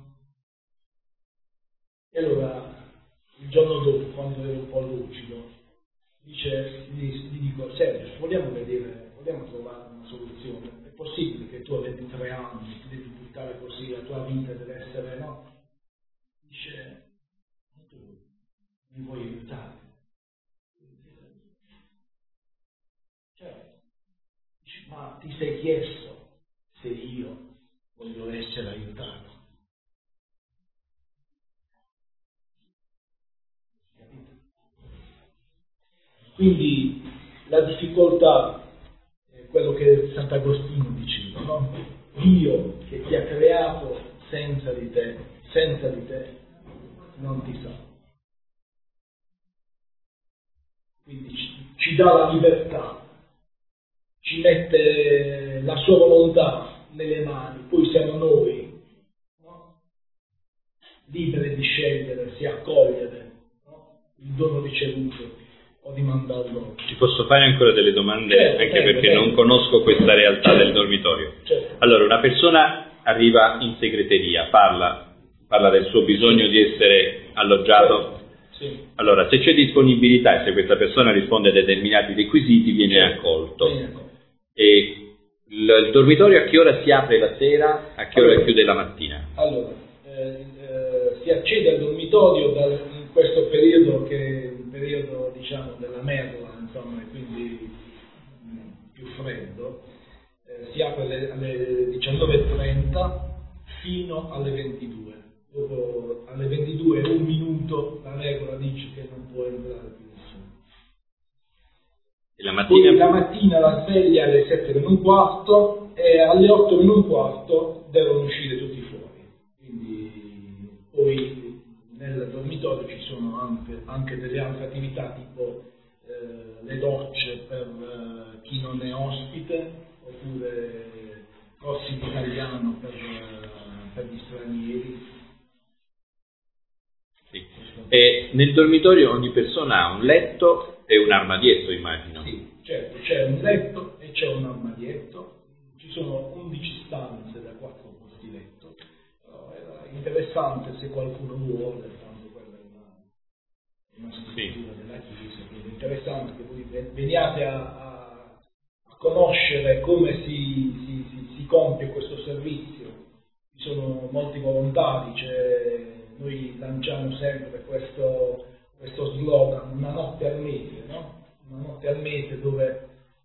E allora, il giorno dopo, quando ero un po' lucido, gli dico: Sergio, vogliamo trovare una soluzione? È possibile che tu a 23 anni ti devi buttare così, la tua vita deve essere, no? Dice: ma tu mi vuoi aiutare? Dice: ma ti sei chiesto se io voglio essere aiutato? Quindi la difficoltà è quello che Sant'Agostino diceva, no? Dio che ti ha creato senza di te non ti sa. Quindi ci dà la libertà, ci mette la sua volontà nelle mani, poi siamo noi, no? Liberi di scegliere se accogliere, no? Il dono ricevuto o di mandarlo. Ti posso fare ancora delle domande? Anche perché non conosco questa realtà del dormitorio. Certo. Allora, una persona arriva in segreteria, parla parla del suo bisogno di essere alloggiato. Sì. Allora, se c'è disponibilità e se questa persona risponde a determinati requisiti, viene accolto. E il dormitorio a che ora si apre la sera, a che ora chiude la mattina? Allora, si accede al dormitorio in questo periodo che è un periodo, diciamo, della merla, insomma, e quindi più freddo. Si apre alle 19:30 fino alle 22. Dopo alle 22 e un minuto la regola dice che non può entrare più nessuno. E la mattina? Poi la mattina la sveglia alle 7:15 e alle 8:15 devono uscire tutti fuori. Quindi poi nel dormitorio ci sono anche delle altre attività tipo le docce per chi non è ospite, oppure corsi di italiano per gli stranieri. Sì. E nel dormitorio ogni persona ha un letto e un armadietto, immagino. Sì, certo, c'è un letto e c'è un armadietto, ci sono 11 stanze da 4 posti letto, però era interessante se qualcuno vuole, tanto quella è una struttura della chiesa, quindi è interessante che voi veniate a conoscere come si compie questo servizio. Ci sono molti volontari, noi lanciamo sempre questo slogan, una notte al mese, no? Una notte al mese dove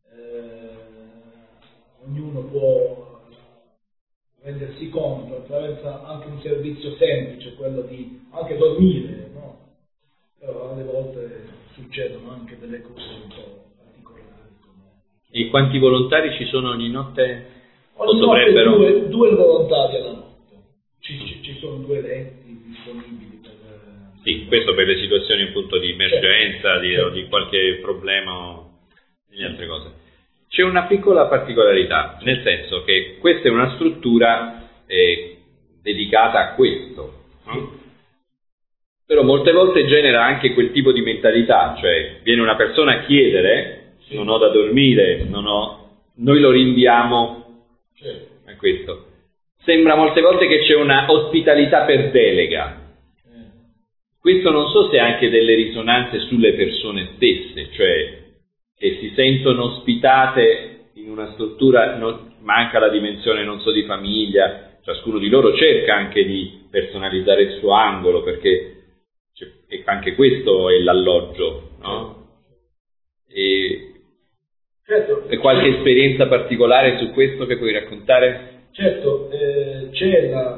ognuno può rendersi conto attraverso anche un servizio semplice, quello di anche dormire, no? Però alle volte succedono anche delle cose un po' particolari. E quanti volontari ci sono ogni notte? Ogni notte due volontari alla notte. Ci sono 2 letti disponibili per... Sì, questo per le situazioni appunto di emergenza, o di qualche problema o di altre cose. C'è una piccola particolarità, nel senso che questa è una struttura dedicata a questo, no? Però molte volte genera anche quel tipo di mentalità, cioè viene una persona a chiedere, non ho da dormire, noi lo rinviamo a questo. Sembra molte volte che c'è una ospitalità per delega. Questo non so se ha anche delle risonanze sulle persone stesse, cioè che si sentono ospitate in una struttura, manca la dimensione, non so, di famiglia, ciascuno di loro cerca anche di personalizzare il suo angolo, perché anche questo è l'alloggio, no? E Certo, qualche esperienza particolare su questo che puoi raccontare? Certo, c'è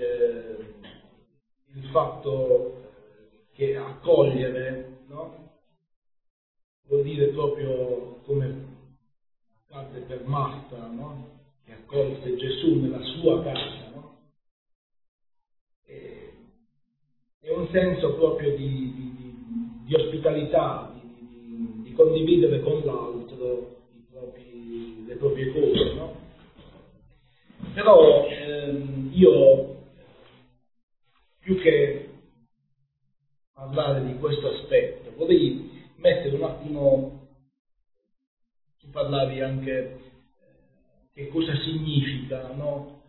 il fatto che accogliere, no? Vuol dire proprio come accade per Marta, no? Che accolse Gesù nella sua casa, no? È un senso proprio di ospitalità, di condividere con l'altro le proprie cose, no? Però io, più che parlare di questo aspetto, vorrei mettere un attimo, tu parlavi anche che cosa significa, no?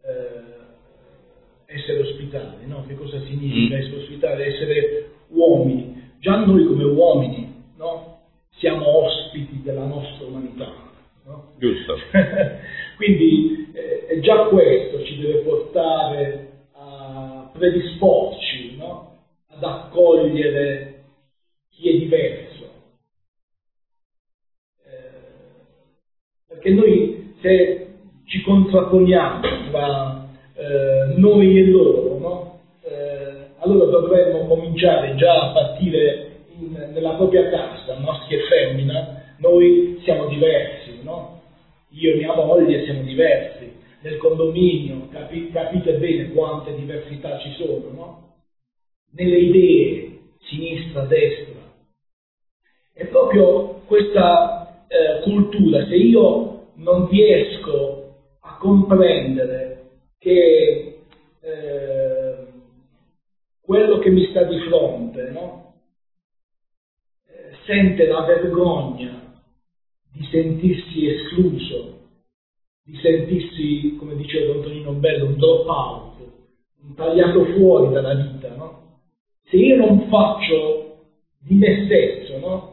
Essere ospitali, no? Che cosa significa essere ospitali, essere uomini. Già noi come uomini, no? Siamo ospiti della nostra umanità, no? Giusto. Quindi già questo ci deve portare a predisporci, no? Ad accogliere chi è diverso. Perché noi, se ci contrapponiamo tra noi e loro, no? Allora dovremmo cominciare già a partire nella propria casa, maschi e femmina. Noi siamo diversi, no? Io e mia moglie siamo diversi, nel condominio capite bene quante diversità ci sono, no? Nelle idee, sinistra, destra. E proprio questa cultura, se io non riesco a comprendere che quello che mi sta di fronte, no? Sente la vergogna di sentirsi escluso, di sentirsi, come diceva Antonino Bello, un drop out, tagliato fuori dalla vita, no? Se io non faccio di me stesso, no?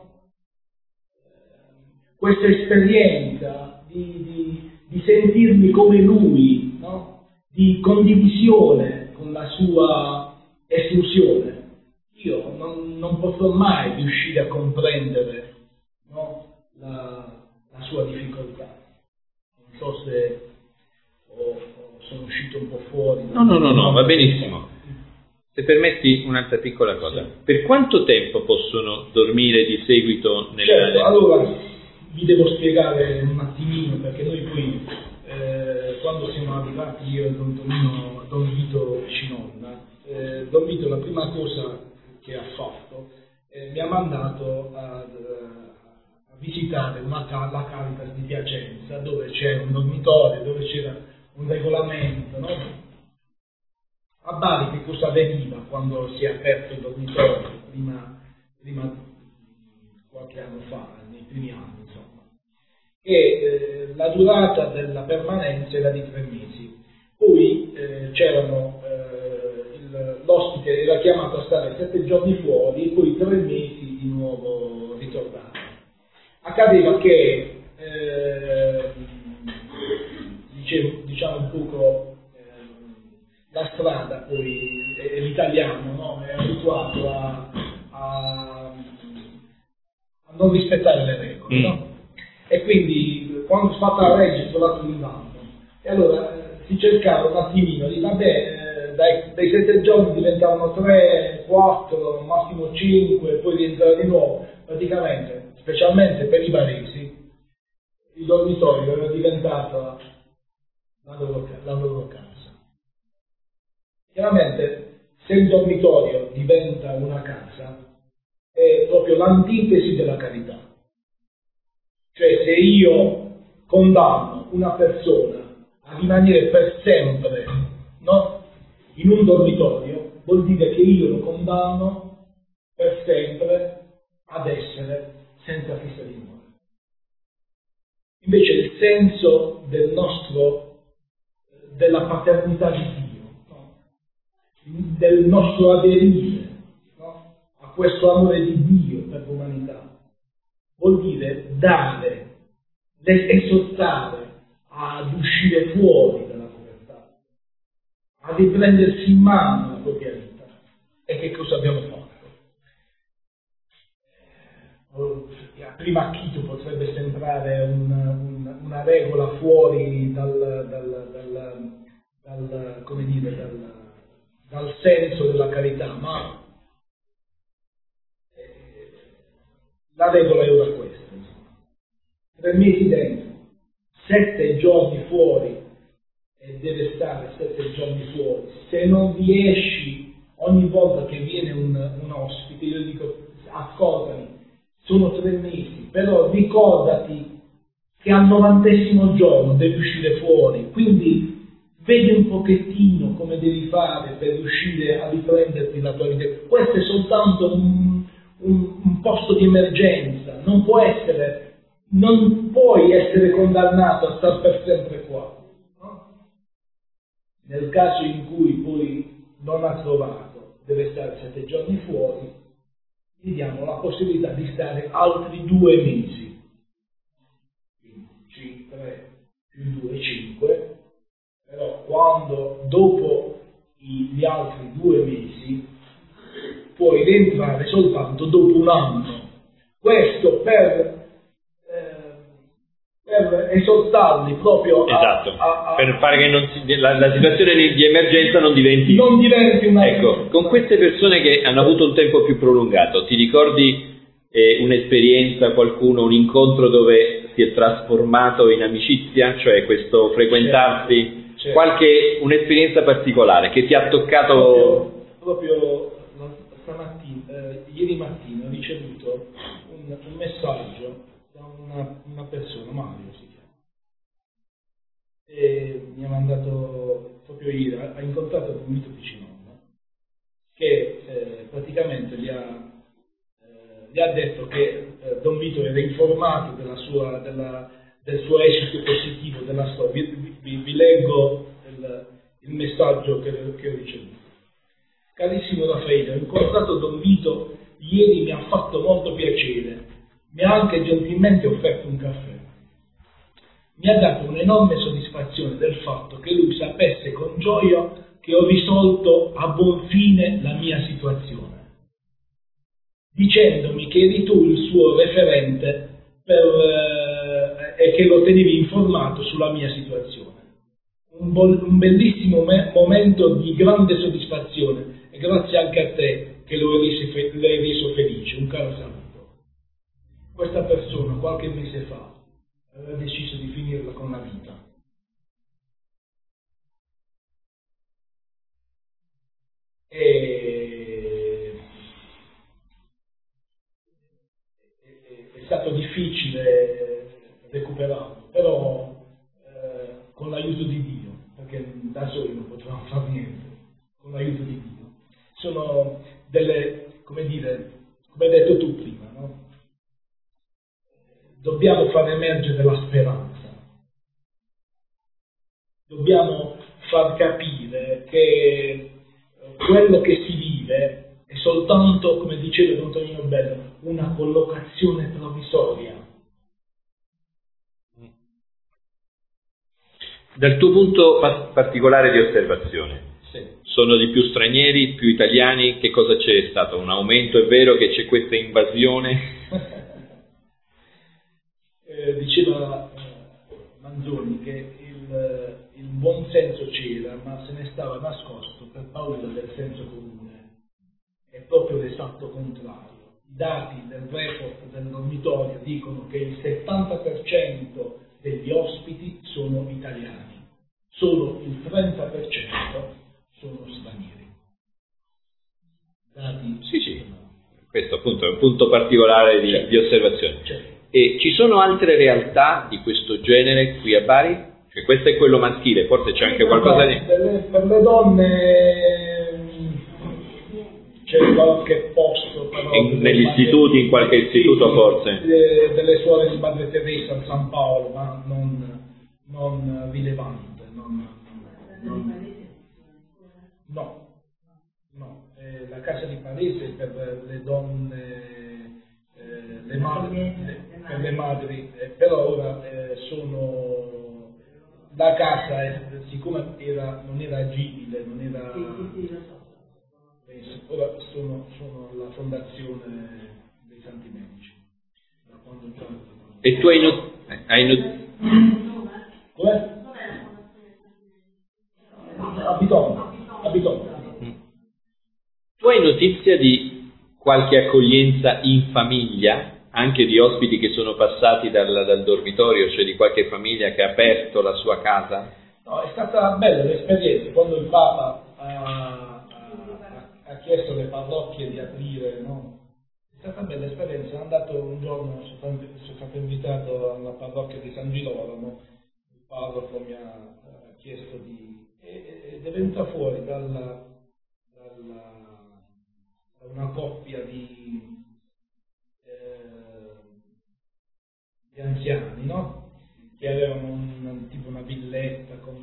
Questa esperienza di sentirmi come lui, no? Di condivisione con la sua esclusione, io non potrò mai riuscire a comprendere, no? la sua difficoltà. Non so se sono uscito un po' fuori. No, va benissimo. Se permetti un'altra piccola cosa. Sì. Per quanto tempo possono dormire di seguito nelle Certo, allora vi devo spiegare un attimino, perché noi poi quando siamo arrivati io e Don Vito Cinonna, Don Vito la prima cosa che ha fatto mi ha mandato a visitare la Caritas di Piacenza, dove c'era un dormitorio, dove c'era un regolamento, no? A Bari che cosa avveniva quando si è aperto il dormitorio, prima qualche anno fa, nei primi anni, insomma, e la durata della permanenza era di 3 mesi. Poi l'ospite era chiamato a stare 7 giorni fuori, poi 3 mesi di nuovo ritornare. Accadeva che, diciamo un poco, la strada poi, l'italiano, no? È abituato a non rispettare le regole, no? E quindi quando fatta la legge è trovato l'invano. E allora si cercava un attimino di dai 7 giorni diventavano 3, 4, massimo 5, poi rientrare di nuovo. Praticamente, specialmente per i baresi, il dormitorio era diventato la loro casa. Chiaramente, se il dormitorio diventa una casa, è proprio l'antitesi della carità. Cioè, se io condanno una persona a rimanere per sempre, no? In un dormitorio, vuol dire che io lo condanno per sempre ad essere senza fissa dimora. Invece il senso della paternità di Dio, no? Del nostro aderire, no? A questo amore di Dio per l'umanità, vuol dire dare, esortare ad uscire fuori dalla povertà, a riprendersi in mano la propria vita. E che cosa abbiamo fatto? A prima acchito potrebbe sembrare una regola fuori dal senso della carità, ma la regola era questa, insomma. 3 mesi dentro, 7 giorni fuori, e deve stare 7 giorni fuori. Se non riesci, ogni volta che viene un ospite, io dico: ascoltami, sono 3 mesi, però ricordati che al 90° giorno devi uscire fuori, quindi vedi un pochettino come devi fare per riuscire a riprenderti la tua vita. Questo è soltanto un posto di emergenza, non puoi essere condannato a stare per sempre qua, no? Nel caso in cui poi non ha trovato, deve stare 7 giorni fuori, gli diamo la possibilità di stare altri 2 mesi, quindi 3 più 2, 5, però quando dopo gli altri 2 mesi puoi rientrare soltanto dopo 1 anno. Questo per esortarli proprio esatto, per fare che la situazione di emergenza non diventi una... Ecco, con queste persone che hanno avuto un tempo più prolungato, ti ricordi un'esperienza, qualcuno, un incontro dove si è trasformato in amicizia, cioè questo frequentarsi, certo. Un'esperienza particolare che ti ha toccato? Proprio stamattina, ieri mattina ho ricevuto un messaggio da una persona, Mario si chiama, e mi ha mandato proprio ieri, ha incontrato Don Vito Cinonna, che praticamente gli ha detto che Don Vito era informato del suo esito positivo della storia. Vi leggo il messaggio che ho ricevuto. Carissimo Raffaele, ho incontrato Don Vito ieri, mi ha fatto molto piacere, mi ha anche gentilmente offerto un caffè. Mi ha dato un'enorme soddisfazione del fatto che lui sapesse con gioia che ho risolto a buon fine la mia situazione, dicendomi che eri tu il suo referente e che lo tenevi informato sulla mia situazione. Un bellissimo momento di grande soddisfazione e grazie anche a te che lo hai reso felice. Un caro saluto. Questa persona qualche mese fa aveva deciso di finirla con la vita. È stato difficile recuperarlo, però con l'aiuto di Dio, perché da soli non potevamo fare niente, con l'aiuto di Dio. Sono delle, come hai detto tu prima, no? Dobbiamo far emergere la speranza, dobbiamo far capire che quello che si vive è soltanto, come diceva Don Tonino Bello, una collocazione provvisoria. Dal tuo punto particolare di osservazione, Sì. sono di più stranieri, più italiani? Che cosa c'è stato? Un aumento? È vero che c'è questa invasione? Diceva Manzoni che il buon senso c'era, ma se ne stava nascosto per paura del senso comune. È proprio l'esatto contrario. I dati del report del dormitorio dicono che il 70% degli ospiti sono italiani, solo il 30% sono stranieri. Dati Sì. Questo appunto è un punto particolare di osservazione. Certo. E ci sono altre realtà di questo genere qui a Bari? Cioè, questo è quello maschile, forse c'è anche qualcosa di... Per le donne c'è qualche posto, però negli istituti, in qualche istituto sì, forse? delle suore di Madre Teresa a San Paolo, ma non rilevante. No, la casa di Parese per le donne, per le madri, però ora sono la casa, siccome non era agibile, non era, ora sono alla fondazione dei Santi Medici, da quando E tu Com'è? Abitone. Tu hai notizia di qualche accoglienza in famiglia, anche di ospiti che sono passati dal dormitorio, cioè di qualche famiglia che ha aperto la sua casa? No, è stata bella l'esperienza, quando il Papa ha chiesto alle parrocchie di aprire, no? È stata bella l'esperienza, sono andato un giorno, sono stato invitato alla parrocchia di San Girolamo, il parroco mi ha chiesto ed è venuta fuori da una coppia di anziani, no? Che avevano tipo una villetta con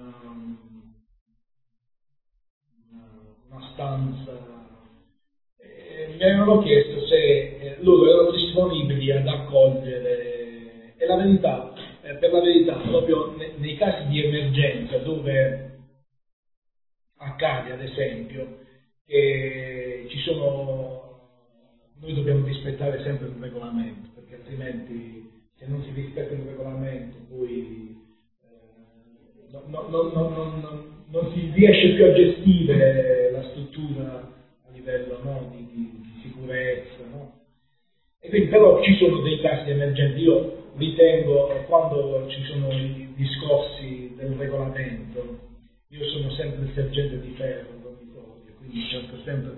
una stanza. Mi avevano chiesto se loro erano disponibili ad accogliere, e la verità, per la verità, proprio nei casi di emergenza dove accade, ad esempio, che noi dobbiamo rispettare sempre il regolamento, perché altrimenti se non si rispetta il regolamento poi non si riesce più a gestire la struttura a livello, no, di sicurezza, no? E quindi però ci sono dei casi emergenti. Io ritengo, quando ci sono i discorsi del regolamento, io sono sempre il sergente di ferro, quindi cerco sempre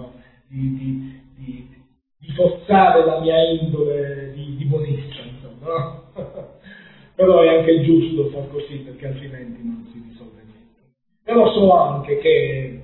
di forzare la mia indole di buonista, insomma, no? Però è anche giusto far così, perché altrimenti non si risolve niente. Però so anche che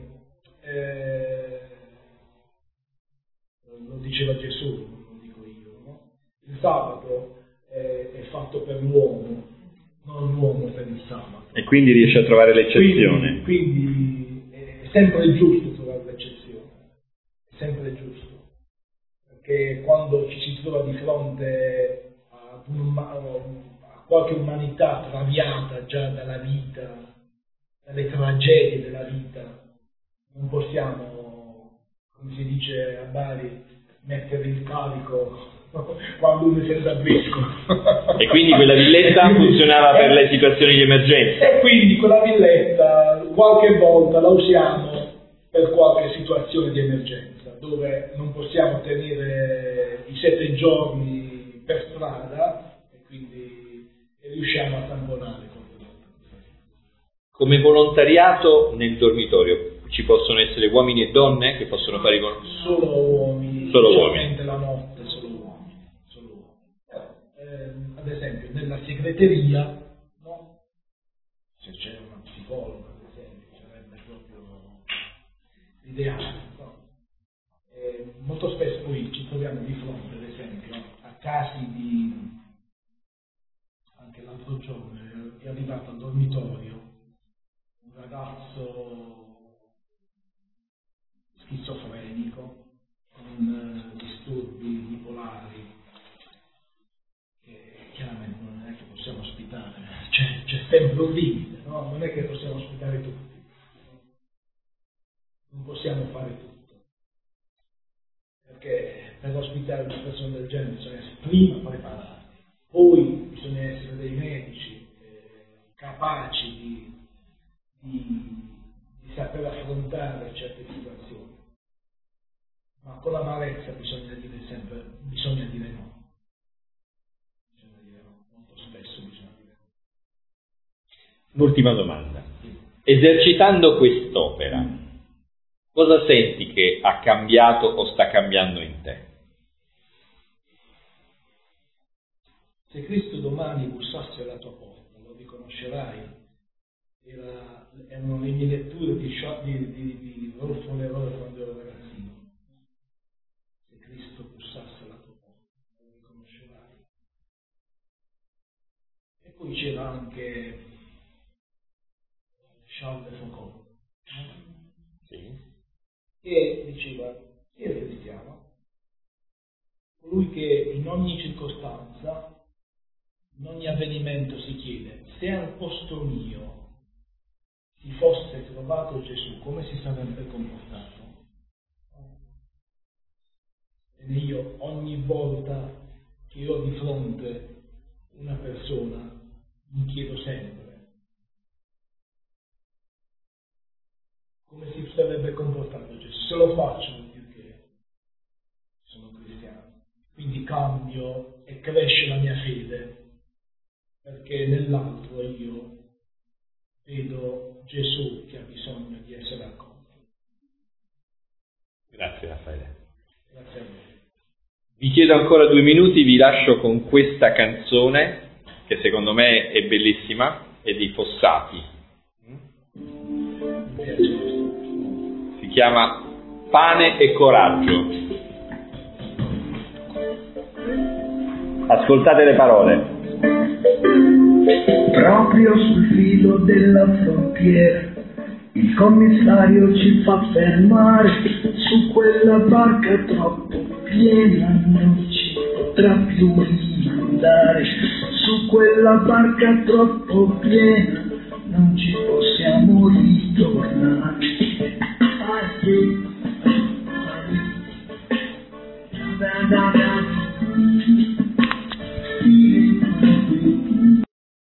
lo diceva Gesù, non lo dico io, no? Il sabato è fatto per l'uomo, non l'uomo per il sabato. E quindi riesce a trovare l'eccezione. quindi è sempre giusto trovare l'eccezione, è sempre giusto, perché quando ci si trova di fronte a qualche umanità traviata già dalla vita, dalle tragedie della vita, non possiamo, come si dice a Bari, mettere il carico quando uno è senza brisco. E quindi quella villetta funzionava per le situazioni di emergenza. E quindi quella villetta qualche volta la usiamo per qualche situazione di emergenza, dove non possiamo tenere i 7 giorni per strada e quindi riusciamo a tamponare. Come volontariato nel dormitorio ci possono essere uomini e donne che possono fare solo uomini, solo uomini. La notte solo uomini. Ad esempio nella segreteria, no? Se c'è una psicologa, ad esempio, sarebbe proprio l'ideale, no? Molto spesso poi ci troviamo di fronte, ad esempio, a casi di, anche l'altro giorno è arrivato al dormitorio un ragazzo schizofrenico con disturbi bipolari che chiaramente non è che possiamo ospitare, c'è sempre un limite, no? Non è che possiamo ospitare tutti, non possiamo fare tutto, perché per ospitare una persona del genere bisogna essere prima preparati, poi bisogna essere dei medici capaci di saper affrontare certe situazioni, ma con l'amarezza bisogna dire no. Bisogna dire no, molto spesso bisogna dire no. L'ultima domanda. Esercitando quest'opera, cosa senti che ha cambiato o sta cambiando in te? Se Cristo domani bussasse alla tua porta, lo riconoscerai? Erano le mie letture di Rolfo Leroy quando ero ragazzino. Se Cristo bussasse alla tua porta, lo riconoscerai. E poi c'era anche Charles de Foucault, che diceva: chi è cristiano? Colui che in ogni circostanza, in ogni avvenimento si chiede: se al posto mio si fosse trovato Gesù, come si sarebbe comportato? E io ogni volta che ho di fronte una persona mi chiedo sempre come si sarebbe comportato Gesù. Se lo faccio non più che sono cristiano, quindi cambio e cresce la mia fede, perché nell'altro io vedo Gesù che ha bisogno di essere accolto. Grazie Raffaele. Grazie a voi. Vi chiedo ancora 2 minuti, vi lascio con questa canzone che secondo me è bellissima, è di Fossati. Si chiama Pane e Coraggio. Ascoltate le parole. Proprio sul filo della frontiera il commissario ci fa fermare, su quella barca troppo piena non ci potrà più andare, su quella barca troppo piena non ci possiamo ritornare. Ah, sì.